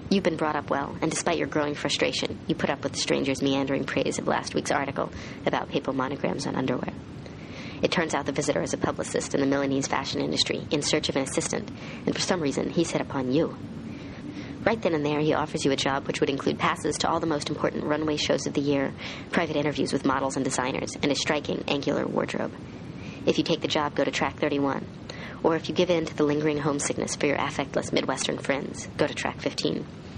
You've been brought up well, and despite your growing frustration, you put up with the stranger's meandering praise of last week's article about papal monograms on underwear. It turns out the visitor is a publicist in the Milanese fashion industry in search of an assistant, and for some reason, he's hit upon you. Right then and there, he offers you a job which would include passes to all the most important runway shows of the year, private interviews with models and designers, and a striking, angular wardrobe. If you take the job, go to track 31. Or if you give in to the lingering homesickness for your affectless Midwestern friends, go to track 15.